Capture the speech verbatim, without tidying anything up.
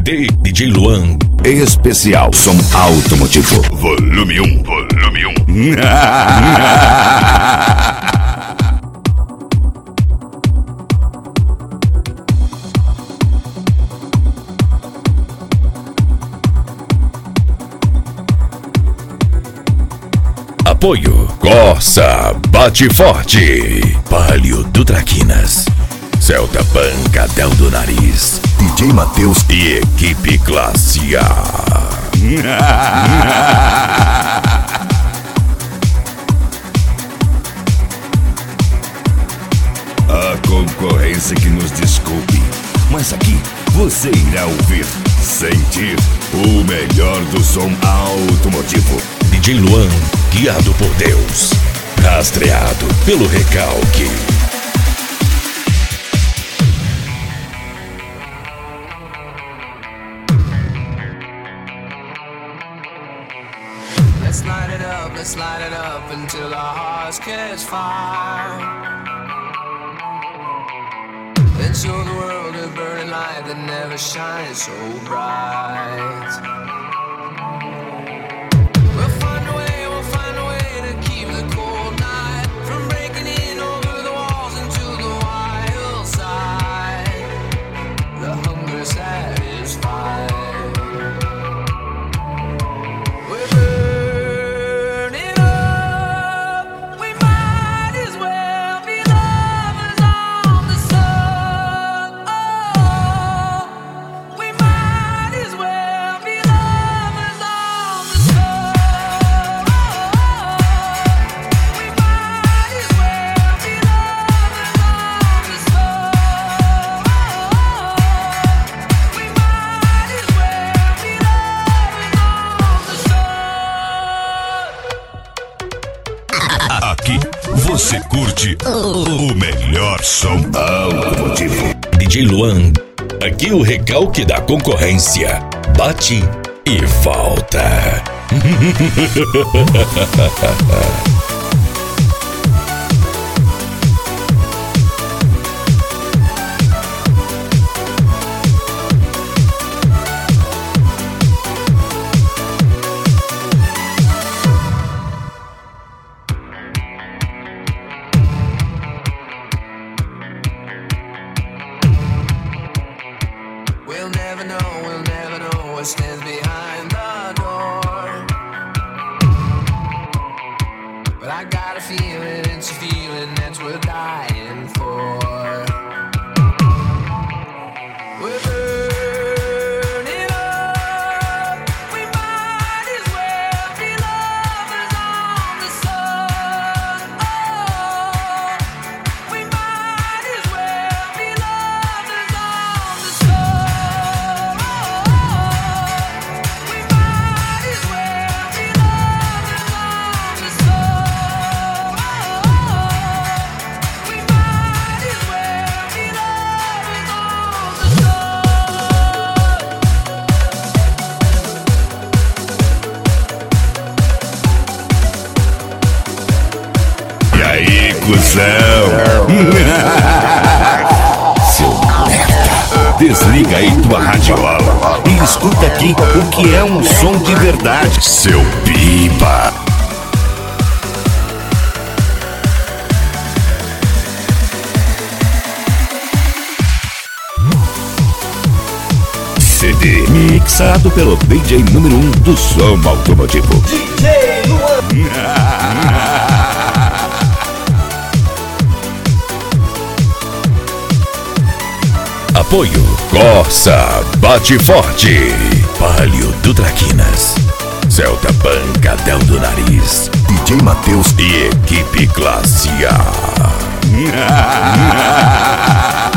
D J Luan. Especial som automotivo. Volume um. Volume um. Apoio Corsa, bate forte. Palio do Traquinas, Celta Pancadão do Nariz, D J Matheus e equipe classe A. A concorrência que nos desculpe, mas aqui você irá ouvir, sentir o melhor do som automotivo. D J Luan, guiado por Deus, rastreado pelo recalque. Let's light it up, let's light it up until our hearts catch fire. Let's show the world a burning light that never shines so bright. We'll find a way, we'll find a way to keep the cold night from breaking in over the walls into the wild side. The hunger satisfied. Aqui você curte o melhor som automotivo. D J Luan, aqui o recalque da concorrência bate e volta. We'll never know, we'll never know what stands behind the door. But I got a feeling, it's a feeling that's worth dying for. We're burning up, we might as well be lovers on the sun. Oh, we might as well be lovers on the sun. We might as well be lovers on the sun. We might as well be lovers on the sun. E aí, cuzão? Seu merda, desliga aí tua radiola e escuta aqui o que é um som de verdade, seu pipa. C D mixado pelo D J número um do som automotivo, D J Luan. Apoio Corsa, bate forte. Palio do Traquinas, Celta Pancadão do Nariz, D J Matheus e equipe classe A.